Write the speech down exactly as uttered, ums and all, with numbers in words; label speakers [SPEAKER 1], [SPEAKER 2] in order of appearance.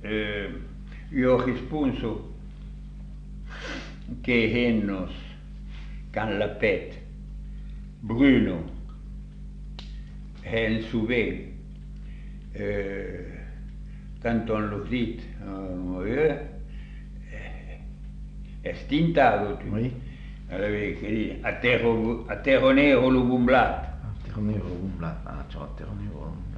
[SPEAKER 1] eh, io rispondo che hennos can la pet Bruno hen souvé eh, quand on le dit euh, è stintato tu.
[SPEAKER 2] Oui.
[SPEAKER 1] Allora che lì a terro a terro nero lo bumblato.
[SPEAKER 2] Terronero, un blat, ah, ciao, terronero.